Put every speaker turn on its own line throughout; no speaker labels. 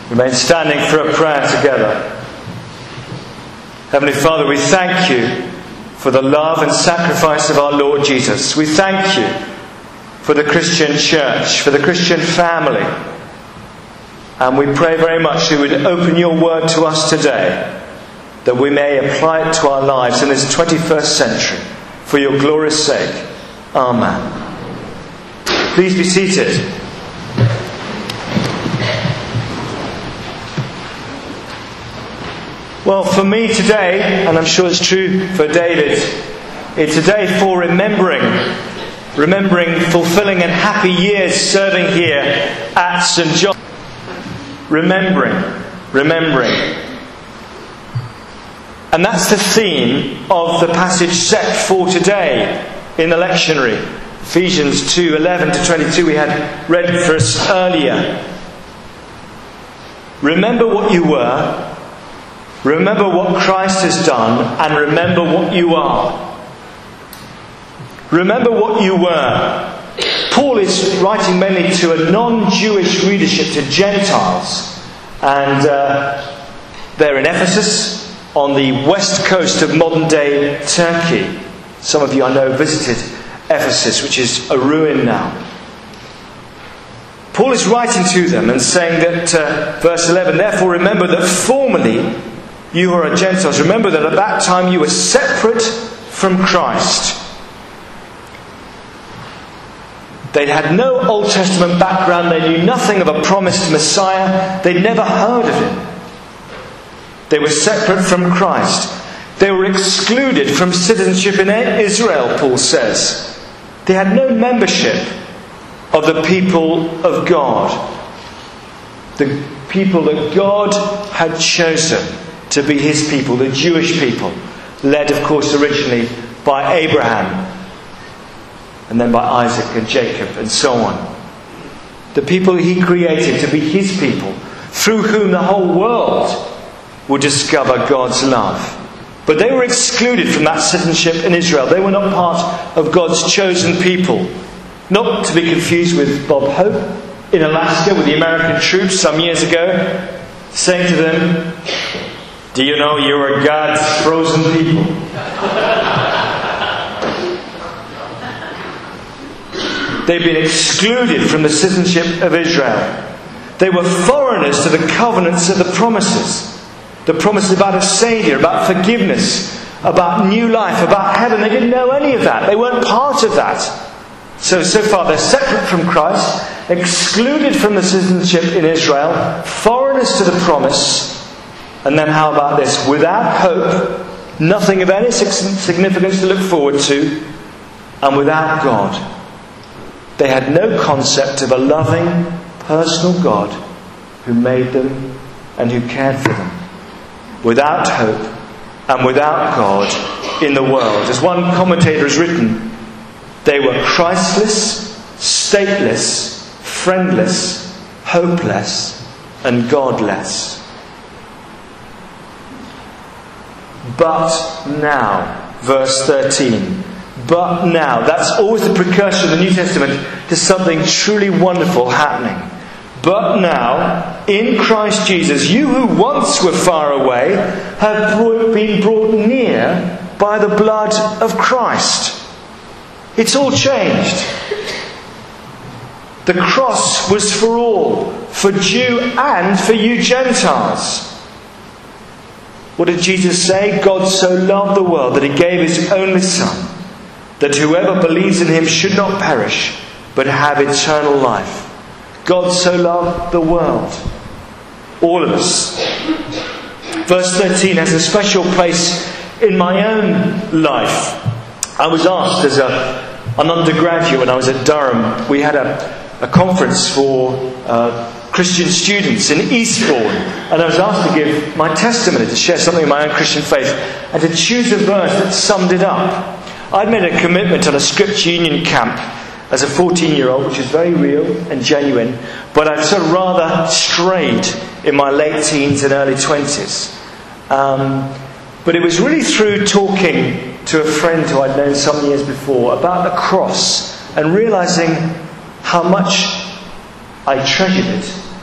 Remain standing for a prayer together. Heavenly Father, we thank you for the love and sacrifice of our Lord Jesus. We thank you for the Christian church, for the Christian family. And we pray very much that you would open your word to us today, that we may apply it to our lives in this 21st century, for your glorious sake. Amen. Please be seated. Well, for me today, and I'm sure it's true for David, it's a day for remembering, fulfilling and happy years serving here at St. John. Remembering. And that's the theme of the passage set for today in the lectionary. Ephesians 2:11 to 22 we had read for us earlier. Remember what you were. Remember what Christ has done, and remember what you are. Remember what you were. Paul is writing mainly to a non-Jewish readership, to Gentiles. And they're in Ephesus, on the west coast of modern-day Turkey. Some of you, I know, visited Ephesus, which is a ruin now. Paul is writing to them and saying that, verse 11, therefore remember that formerly you who are Gentiles, remember that at that time you were separate from Christ. They'd had no Old Testament background. They knew nothing of a promised Messiah. They'd never heard of him. They were separate from Christ. They were excluded from citizenship in Israel, Paul says. They had no membership of the people of God. The people that God had chosen to be his people, the Jewish people, led of course originally by Abraham and then by Isaac and Jacob and so on. The people he created to be his people, through whom the whole world will discover God's love. But they were excluded from that citizenship in Israel. They were not part of God's chosen people. Not to be confused with Bob Hope in Alaska with the American troops some years ago, saying to them, do you know you are God's frozen people? They've been excluded from the citizenship of Israel. They were foreigners to the covenants of the promises. The promises about a Saviour, about forgiveness, about new life, about heaven. They didn't know any of that. They weren't part of that. So far they're separate from Christ, excluded from the citizenship in Israel, foreigners to the promise. And then how about this? Without hope, nothing of any significance to look forward to, and without God. They had no concept of a loving, personal God who made them and who cared for them. Without hope and without God in the world. As one commentator has written, they were Christless, stateless, friendless, hopeless, and godless. But now, verse 13. But now, that's always the precursor of the New Testament to something truly wonderful happening. But now, in Christ Jesus, you who once were far away have been brought near by the blood of Christ. It's all changed. The cross was for all, for Jew and for you Gentiles. What did Jesus say? God so loved the world that he gave his only Son, that whoever believes in him should not perish, but have eternal life. God so loved the world. All of us. Verse 13 has a special place in my own life. I was asked as an undergraduate when I was at Durham. We had a conference for Christian students in Eastbourne, and I was asked to give my testimony, to share something of my own Christian faith, and to choose a verse that summed it up. I'd made a commitment on a Scripture Union camp as a 14-year-old, which is very real and genuine, but I'd sort of rather strayed in my late teens and early 20s. But it was really through talking to a friend who I'd known some years before about the cross and realising how much I treasured it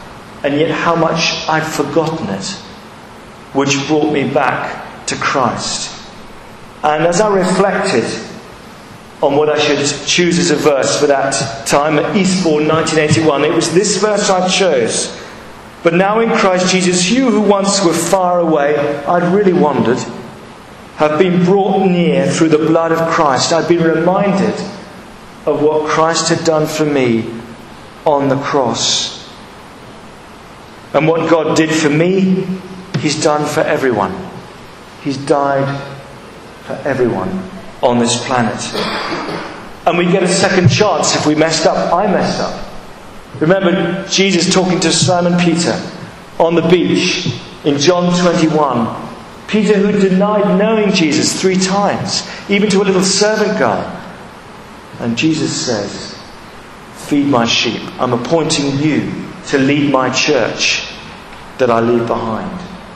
and yet how much I'd forgotten it, which brought me back to Christ. And as I reflected on what I should choose as a verse for that time at Eastbourne 1981, it was this verse I chose. But now in Christ Jesus, you who once were far away, I'd really wondered, have been brought near through the blood of Christ. I've been reminded of what Christ had done for me on the cross. And what God did for me, He's done for everyone. He's died for everyone on this planet. And we get a second chance if we messed up. I messed up. Remember Jesus talking to Simon Peter on the beach in John 21. Peter, who denied knowing Jesus 3 times, even to a little servant girl. And Jesus says, feed my sheep. I'm appointing you to lead my church that I leave behind.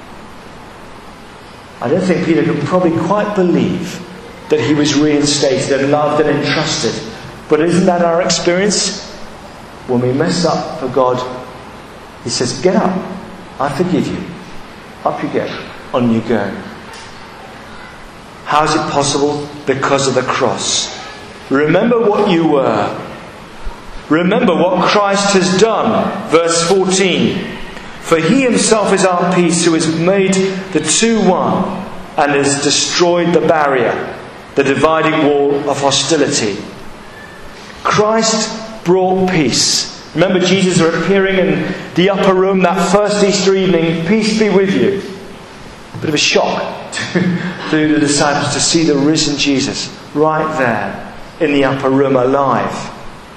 I don't think Peter could probably quite believe that he was reinstated and loved and entrusted. But isn't that our experience? When we mess up for God, He says, get up. I forgive you. Up you get. On you go. How is it possible? Because of the cross. Remember what you were. Remember what Christ has done. Verse 14. For He Himself is our peace, who has made the two one and has destroyed the barrier, the dividing wall of hostility. Christ brought peace. Remember Jesus appearing in the upper room that first Easter evening, peace be with you. A bit of a shock to the disciples to see the risen Jesus right there in the upper room alive.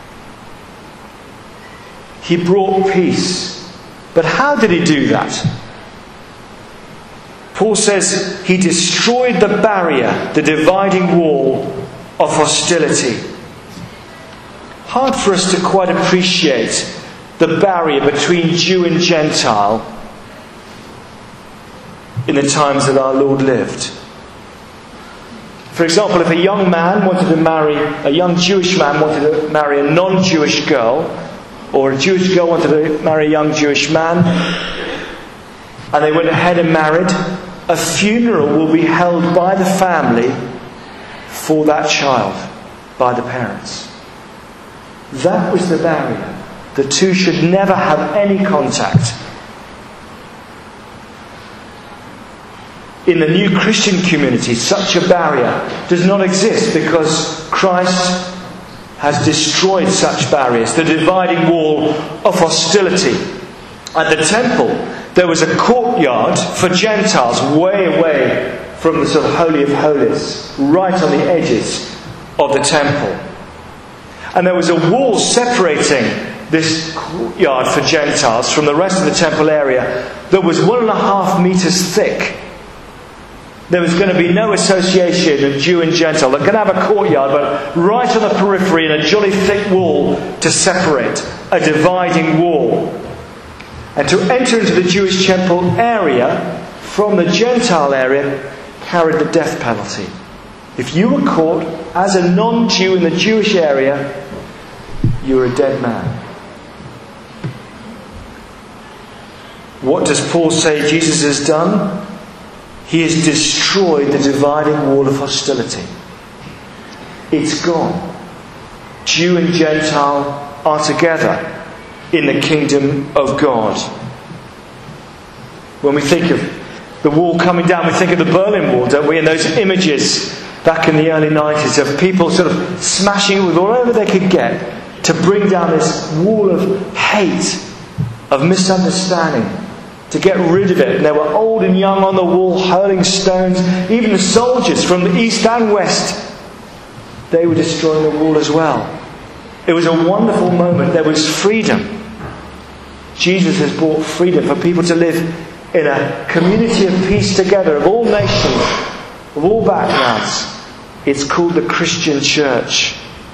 He brought peace. But how did He do that? Paul says He destroyed the barrier, the dividing wall of hostility. Hard for us to quite appreciate the barrier between Jew and Gentile in the times that our Lord lived. For example, if a young man wanted to marry, a young Jewish man wanted to marry a non-Jewish girl, or a Jewish girl wanted to marry a young Jewish man, and they went ahead and married, a funeral will be held by the family for that child, by the parents. That was the barrier. The two should never have any contact. In the new Christian community, such a barrier does not exist because Christ has destroyed such barriers, the dividing wall of hostility. At the temple, there was a courtyard for Gentiles way away from the sort of Holy of Holies, right on the edges of the temple. And there was a wall separating this courtyard for Gentiles from the rest of the temple area that was 1.5 meters thick. There was going to be no association of Jew and Gentile. They're going to have a courtyard, but right on the periphery and a jolly thick wall to separate, a dividing wall. And to enter into the Jewish temple area from the Gentile area carried the death penalty. If you were caught as a non-Jew in the Jewish area, you were a dead man. What does Paul say Jesus has done? He has destroyed the dividing wall of hostility. It's gone. Jew and Gentile are together in the kingdom of God. When we think of the wall coming down, we think of the Berlin Wall, don't we? And those images back in the early 90s of people sort of smashing with whatever they could get to bring down this wall of hate, of misunderstanding, to get rid of it. And they were old and young on the wall, hurling stones. Even the soldiers from the east and west, they were destroying the wall as well. It was a wonderful moment. There was freedom. Jesus has brought freedom for people to live in a community of peace together, of all nations, of all backgrounds. It's called the Christian church.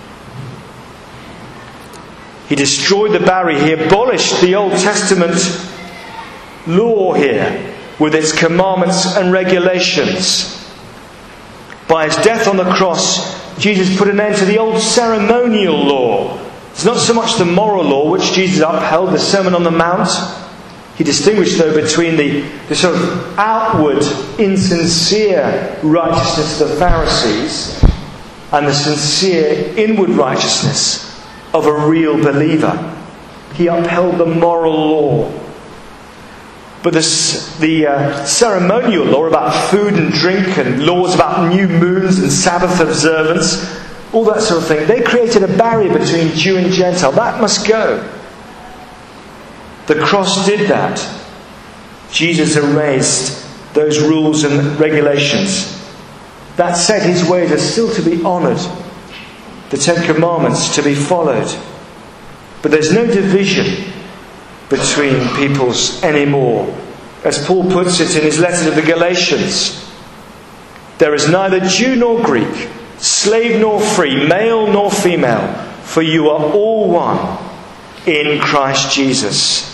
He destroyed the barrier. He abolished the Old Testament law here with its commandments and regulations. By His death on the cross, Jesus put an end to the old ceremonial law. It's not so much the moral law which Jesus upheld, the Sermon on the Mount, He distinguished, though, between the sort of outward, insincere righteousness of the Pharisees and the sincere, inward righteousness of a real believer. He upheld the moral law. But the ceremonial law about food and drink and laws about new moons and Sabbath observance, all that sort of thing, they created a barrier between Jew and Gentile. That must go. The cross did that. Jesus erased those rules and regulations. That said, his ways are still to be honoured. The Ten Commandments to be followed. But there's no division between peoples anymore. As Paul puts it in his letter to the Galatians, there is neither Jew nor Greek, slave nor free, male nor female, for you are all one in Christ Jesus.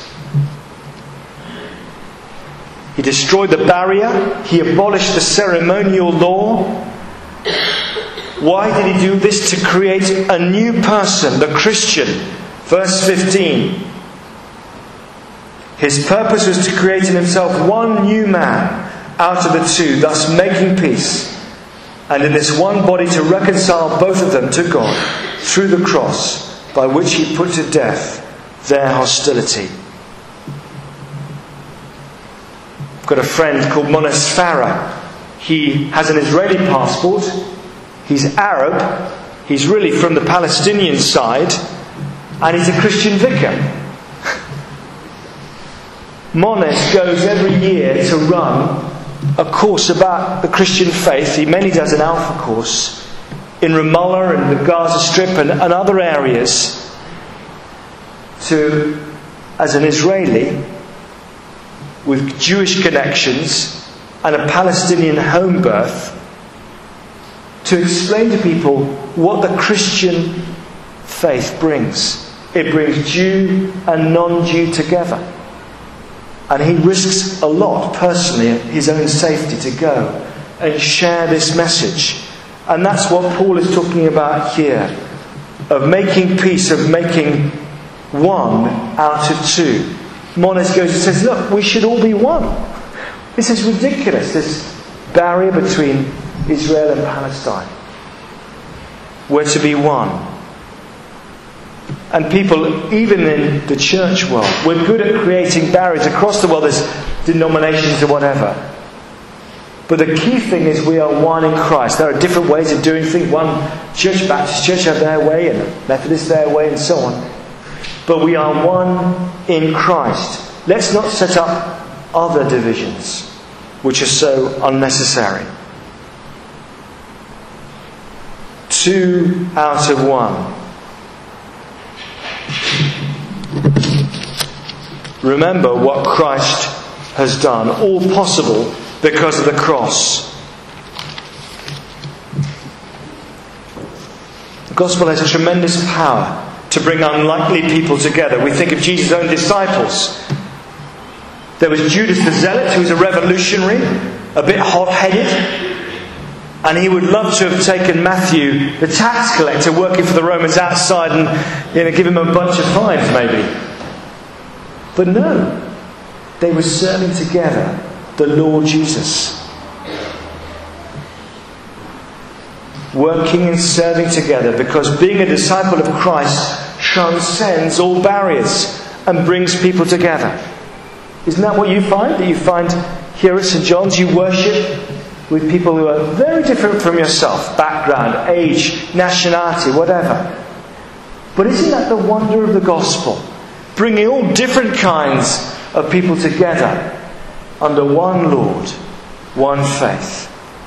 He destroyed the barrier. He abolished the ceremonial law. Why did he do this? To create a new person, the Christian. Verse 15. His purpose was to create in himself one new man out of the two, thus making peace, and in this one body to reconcile both of them to God through the cross, by which he put to death their hostility. I've got a friend called Mones Farah. He has an Israeli passport. He's Arab. He's really from the Palestinian side. And he's a Christian vicar. Mones goes every year to run a course about the Christian faith. He mainly does an Alpha course in Ramallah and the Gaza Strip and other areas as an Israeli with Jewish connections and a Palestinian home birth, to explain to people what the Christian faith brings. It brings Jew and non-Jew together. And he risks a lot, personally, his own safety, to go and share this message. And that's what Paul is talking about here, of making peace, of making one out of two. Mones goes and says, look, we should all be one. This is ridiculous, this barrier between Israel and Palestine. We're to be one. And people, even in the church world, we're good at creating barriers across the world. There's denominations or whatever. But the key thing is we are one in Christ. There are different ways of doing things. One church, Baptist church, have their way, and Methodist their way, and so on. But we are one in Christ. Let's not set up other divisions, which are so unnecessary. 2 out of 1. Remember what Christ has done. All possible because of the cross. The gospel has a tremendous power to bring unlikely people together. We think of Jesus' own disciples. There was Judas the Zealot, who was a revolutionary, a bit hot-headed, and he would love to have taken Matthew, the tax collector, working for the Romans outside, and give him a bunch of fines, maybe. But no, they were serving together the Lord Jesus. Working and serving together, because being a disciple of Christ transcends all barriers and brings people together. Isn't that what you find? That you find here at St. John's, you worship with people who are very different from yourself, background, age, nationality, whatever. But isn't that the wonder of the gospel? Bringing all different kinds of people together under one Lord, one faith.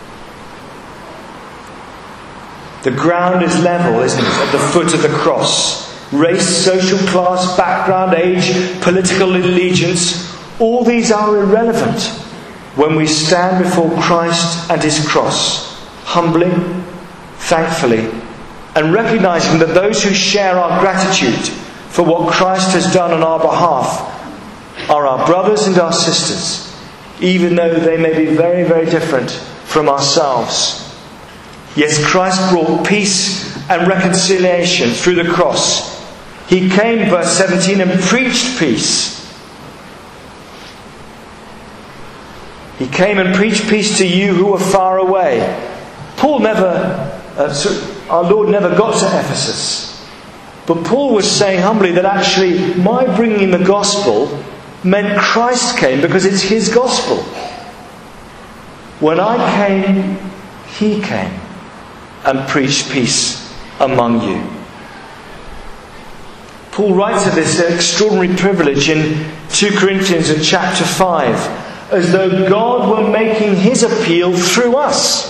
The ground is level, isn't it, at the foot of the cross. Race, social class, background, age, political allegiance, all these are irrelevant when we stand before Christ and His cross, humbly, thankfully, and recognizing that those who share our gratitude for what Christ has done on our behalf are our brothers and our sisters, even though they may be very, very different from ourselves. Yes, Christ brought peace and reconciliation through the cross. He came, verse 17, and preached peace. He came and preached peace to you who were far away. Our Lord never got to Ephesus. But Paul was saying humbly that actually my bringing the gospel meant Christ came because it's his gospel. When I came, he came and preached peace among you. Paul writes of this extraordinary privilege in 2 Corinthians in chapter 5, as though God were making his appeal through us.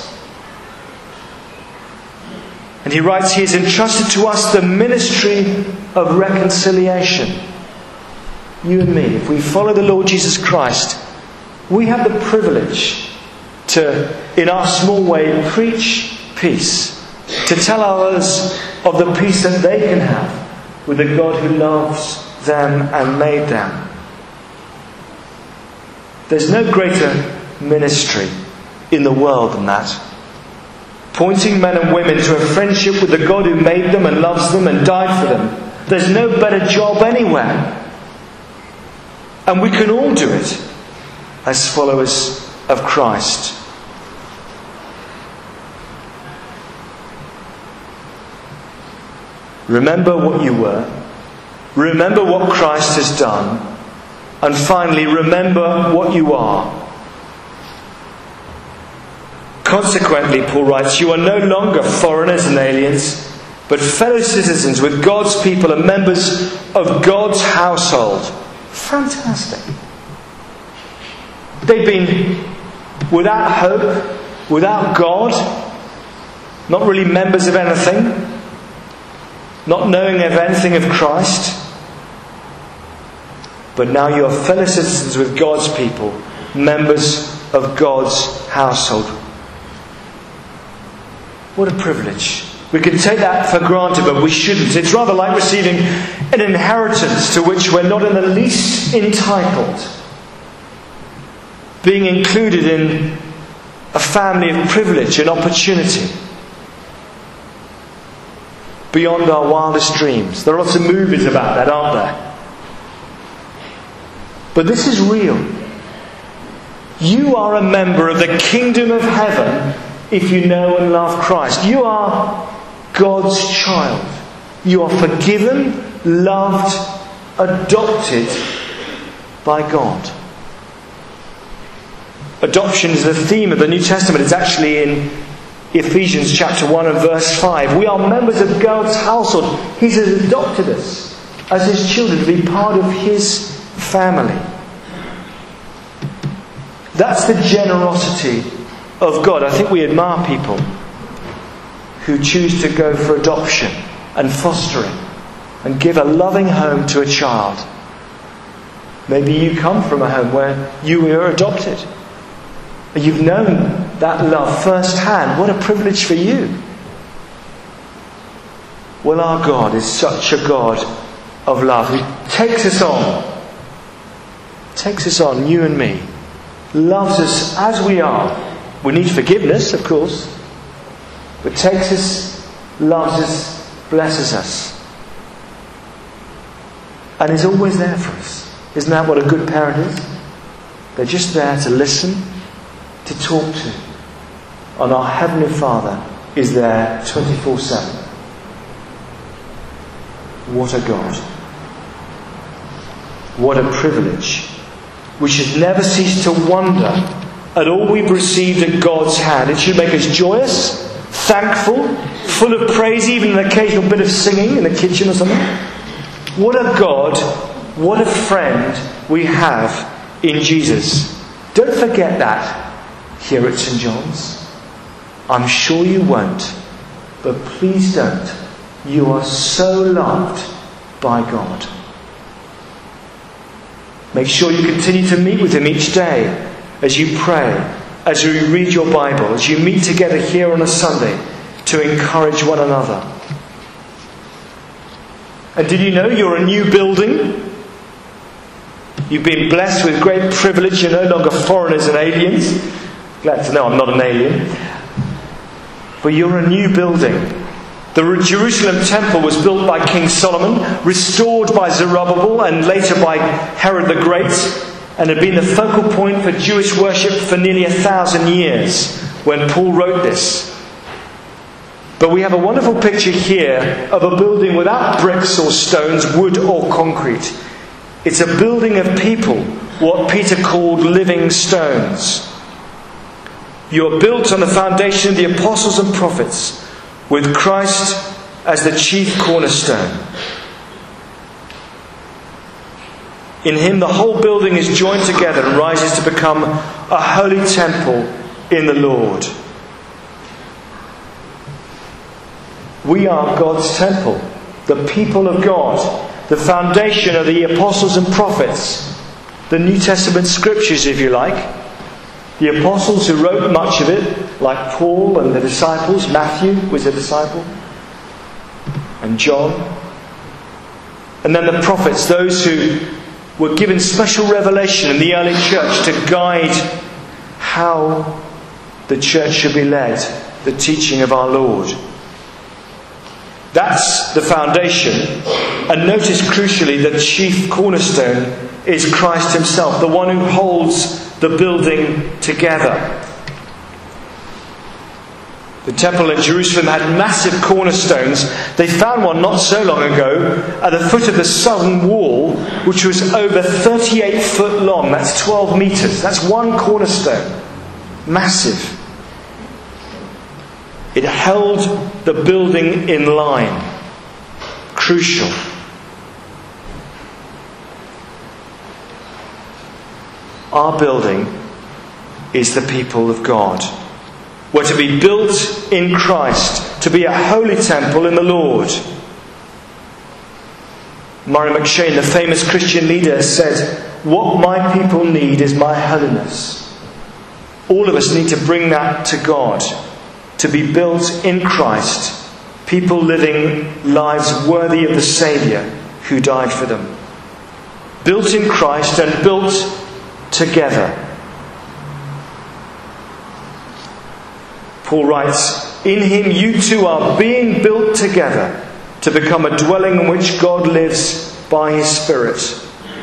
And he writes, he has entrusted to us the ministry of reconciliation. You and me, if we follow the Lord Jesus Christ, we have the privilege to, in our small way, preach peace. To tell others of the peace that they can have with the God who loves them and made them. There's no greater ministry in the world than that. Pointing men and women to a friendship with the God who made them and loves them and died for them. There's no better job anywhere. And we can all do it as followers of Christ. Remember what you were. Remember what Christ has done. And finally, remember what you are. Consequently, Paul writes, you are no longer foreigners and aliens, but fellow citizens with God's people and members of God's household. Fantastic. They've been without hope, without God, not really members of anything, not knowing of anything of Christ. But now you are fellow citizens with God's people, members of God's household. What a privilege. We can take that for granted, but we shouldn't. It's rather like receiving an inheritance to which we're not in the least entitled. Being included in a family of privilege and opportunity. Beyond our wildest dreams. There are lots of movies about that, aren't there? But this is real. You are a member of the kingdom of heaven if you know and love Christ. You are God's child. You are forgiven, loved, adopted by God. Adoption is the theme of the New Testament. It's actually in Ephesians chapter 1 and verse 5. We are members of God's household. He has adopted us as his children to be part of his family. That's the generosity of God. I think we admire people who choose to go for adoption and fostering and give a loving home to a child. Maybe you come from a home where you were adopted. You've known that love firsthand. What a privilege for you. Well, our God is such a God of love who takes us on, you and me, loves us as we are. We need forgiveness, of course, but takes us, loves us, blesses us, and is always there for us. Isn't that what a good parent is? They're just there to listen, to talk to. And our Heavenly Father is there 24/7. What a God. What a privilege. We should never cease to wonder at all we've received at God's hand. It should make us joyous, thankful, full of praise, even an occasional bit of singing in the kitchen or something. What a God, what a friend we have in Jesus. Don't forget that here at St. John's. I'm sure you won't, but please don't. You are so loved by God. Make sure you continue to meet with him each day as you pray, as you read your Bible, as you meet together here on a Sunday to encourage one another. And did you know you're a new building? You've been blessed with great privilege. You're no longer foreigners and aliens. Glad to know I'm not an alien. But you're a new building. The Jerusalem temple was built by King Solomon, restored by Zerubbabel and later by Herod the Great. and had been the focal point for Jewish worship for nearly 1,000 years when Paul wrote this. But we have a wonderful picture here of a building without bricks or stones, wood or concrete. It's a building of people, what Peter called living stones. You are built on the foundation of the apostles and prophets, with Christ as the chief cornerstone. In him the whole building is joined together and rises to become a holy temple in the Lord. We are God's temple, the people of God, the foundation of the apostles and prophets, the New Testament scriptures, if you like. The apostles who wrote much of it, like Paul and the disciples. Matthew was a disciple, and John. And then the prophets, those who were given special revelation in the early church to guide how the church should be led, the teaching of our Lord. That's the foundation. And notice crucially, the chief cornerstone is Christ himself, the one who holds the building together. The temple in Jerusalem had massive cornerstones. They found one not so long ago at the foot of the southern wall, which was over 38 foot long. That's 12 metres. That's one cornerstone. Massive. It held the building in line. Crucial. Our building is the people of God. We're to be built in Christ, to be a holy temple in the Lord. Murray McCheyne, the famous Christian leader, said, "What my people need is my holiness." All of us need to bring that to God, to be built in Christ, people living lives worthy of the Saviour who died for them. Built in Christ and built together. Paul writes, "In him you two are being built together to become a dwelling in which God lives by his Spirit."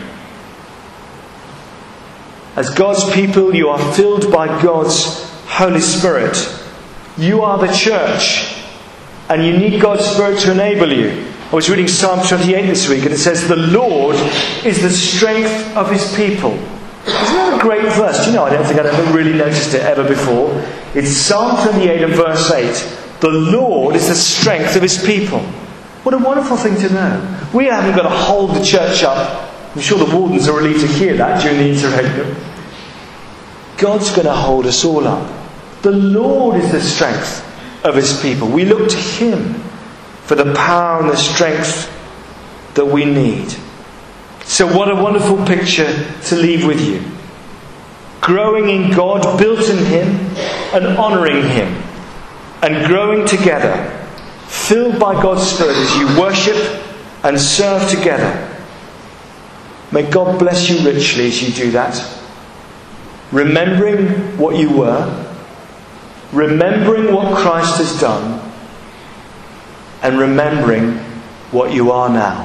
As God's people, you are filled by God's Holy Spirit. You are the church, and you need God's Spirit to enable you. I was reading Psalm 28 this week, and it says, "The Lord is the strength of his people." Isn't that a great verse? Do you know, I don't think I'd ever really noticed it ever before. It's Psalm 28 and verse 8. The Lord is the strength of his people. What a wonderful thing to know. We haven't got to hold the church up. I'm sure the wardens are relieved to hear that during the interregnum. God's going to hold us all up. The Lord is the strength of his people. We look to him for the power and the strength that we need. So what a wonderful picture to leave with you. Growing in God, built in him, and honouring him. And growing together, filled by God's Spirit as you worship and serve together. May God bless you richly as you do that. Remembering what you were, remembering what Christ has done, and remembering what you are now.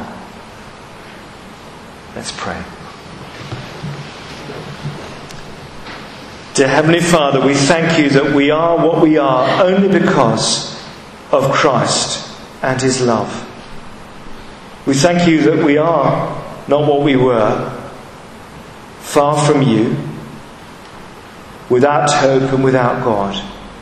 Let's pray. Dear Heavenly Father, we thank you that we are what we are only because of Christ and his love. We thank you that we are not what we were, far from you, without hope and without God.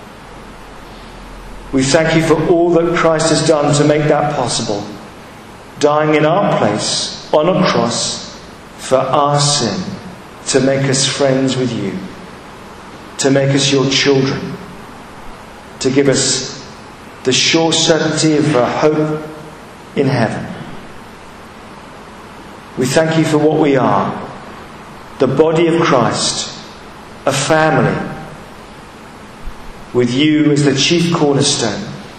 We thank you for all that Christ has done to make that possible, dying in our place on a cross for our sin, to make us friends with you, to make us your children, to give us the sure certainty of a hope in heaven. We thank you for what we are, the body of Christ, a family, with you as the chief cornerstone.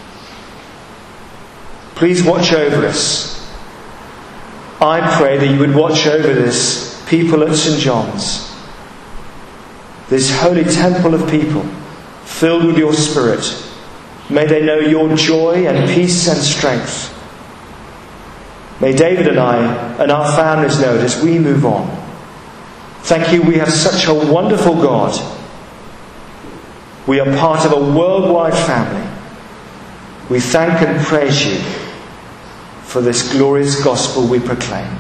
Please watch over us. I pray that you would watch over this people at St. John's, this holy temple of people filled with your Spirit. May they know your joy and peace and strength. May David and I and our families know it as we move on. Thank you, we have such a wonderful God. We are part of a worldwide family. We thank and praise you for this glorious gospel we proclaim.